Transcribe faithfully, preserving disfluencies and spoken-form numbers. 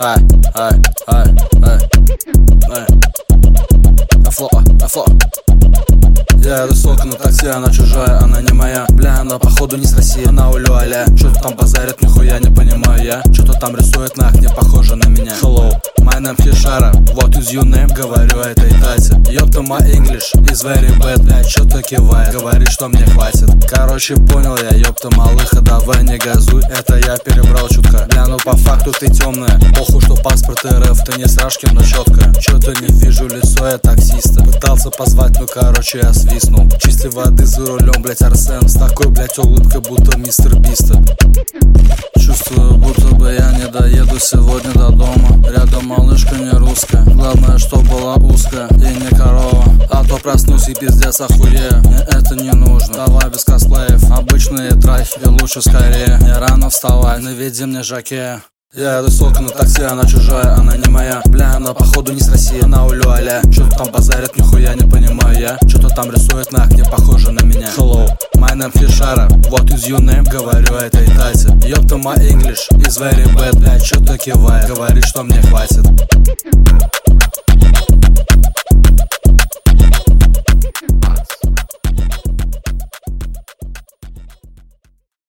Ай, ай, ай, ай, ай. Афло, афло. Я еду сотка на такси, она чужая, она не моя. Бля, она походу не с России, она улю аля. Чё-то там базарит, нихуя не понимаю я. Чё-то там рисует на окне, похоже на меня. Hello, my name Хишара, what is your name? Говорю этой тате. Ёпта, my English is very bad. Бля, чё-то кивает, говорит, что мне хватит. Короче, понял я, ёпта, малыха, давай не газуй. Это я перебрал чутка. Бля, ну по факту ты темная. Похуй, что паспорт РФ, ты не с Рашки, но чётко. Чё-то не вижу лицо я таксиста. Пытался позвать, ну короче я свистнул. Чистой воды за рулем, блять, Арсен. С такой, блять, улыбкой, будто мистер Биста. Чувствую, будто бы я не доеду сегодня до дома. Рядом малышка не русская. Главное, что была узкая и не корова. А то проснусь и пиздец охуею. Мне это не нужно, давай без косплеев. Обычные трахи, и лучше скорее. Не рано вставай, наведи мне жакея. Я еду сотка на такси, она чужая, она не моя. Бля, она походу не с России, она улю аля. Чё-то там базарит, нихуя не понимаю я. Чё-то там рисует на окне, похоже на меня. Hello, my name Хишара, what is your name? Говорю этой тате. Ёпта, my English is very bad. Бля, чё-то кивает, говорит, что мне хватит.